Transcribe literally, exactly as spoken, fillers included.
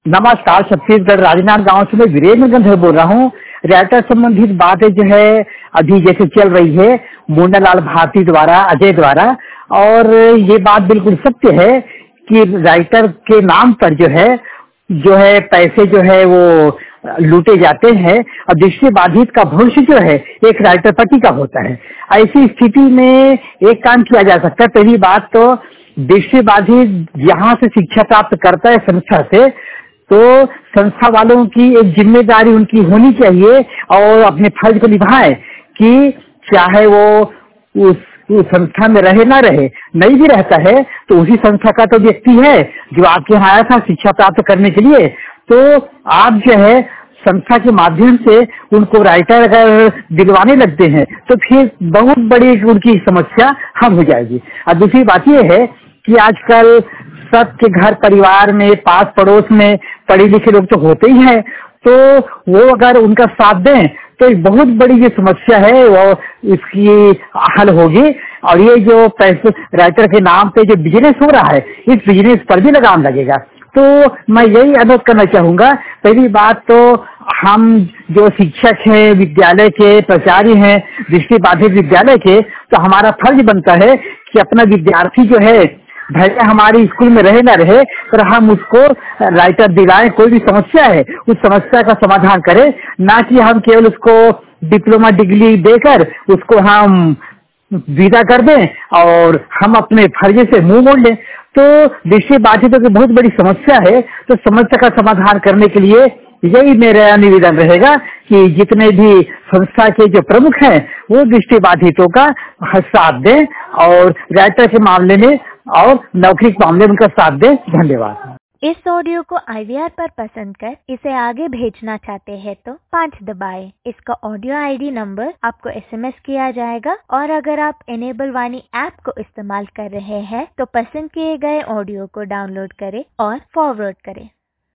नमस्कार, छत्तीसगढ़ राजनांद गांव से मैं वीरेंद्र गंधर बोल रहा हूँ। राइटर संबंधित बातें जो है अभी जैसे चल रही है मुन्नालाल भारती द्वारा, अजय द्वारा, और ये बात बिल्कुल सत्य है कि राइटर के नाम पर जो है जो है पैसे जो है वो लूटे जाते हैं और दृष्टिबाधित का भविष्य जो है एक राइटर पति का होता है। ऐसी स्थिति में एक काम किया जा सकता है। पहली बात तो दृष्टिबाधित यहाँ से शिक्षा प्राप्त करता है संस्था से, तो संस्था वालों की एक जिम्मेदारी उनकी होनी चाहिए और अपने फर्ज को निभाएं कि चाहे वो उस, उस संस्था में रहे ना रहे, नहीं भी रहता है तो उसी संस्था का तो व्यक्ति है जो आपके यहाँ आया था शिक्षा प्राप्त करने के लिए। तो आप जो है संस्था के माध्यम से उनको राइटर अगर दिलवाने लगते हैं तो फिर बहुत बड़ी उनकी समस्या हल हो जाएगी। और दूसरी बात यह है कि आजकल सबके घर परिवार में पास पड़ोस में पढ़े लिखे लोग तो होते ही हैं, तो वो अगर उनका साथ दें तो एक बहुत बड़ी जो समस्या है वो इसकी हल होगी। और ये जो पैसे राइटर के नाम पे जो बिजनेस हो रहा है इस बिजनेस पर भी लगाम लगेगा। तो मैं यही अनुरोध करना चाहूंगा, पहली बात तो हम जो शिक्षक हैं, विद्यालय के प्राचार्य हैं, दृष्टिबाधित विद्यालय के, तो हमारा फर्ज बनता है कि अपना विद्यार्थी जो है भले हमारी स्कूल में रहे ना रहे पर हम उसको राइटर दिलाएं। कोई भी समस्या है उस समस्या का समाधान करें, ना कि हम केवल उसको डिप्लोमा डिग्री देकर उसको हम विदा कर दें और हम अपने फर्ज से मुंह मोड़ लें। तो दृष्टिबाधितों की बहुत बड़ी समस्या है, तो समस्या का समाधान करने के लिए यही मेरा निवेदन रहेगा कि जितने भी संस्था के जो प्रमुख हैं वो दृष्टिबाधितों का साथ दें और राइटर के मामले में और नौकरी के मामले में उनका साथ दें। धन्यवाद। इस ऑडियो को आई वी आर पर पसंद कर इसे आगे भेजना चाहते हैं तो पाँच दबाएं। इसका ऑडियो आई डी नंबर आपको एस एम एस किया जाएगा और अगर आप इनेबल वाणी ऐप को इस्तेमाल कर रहे हैं तो पसंद किए गए ऑडियो को डाउनलोड करें और फॉरवर्ड करें।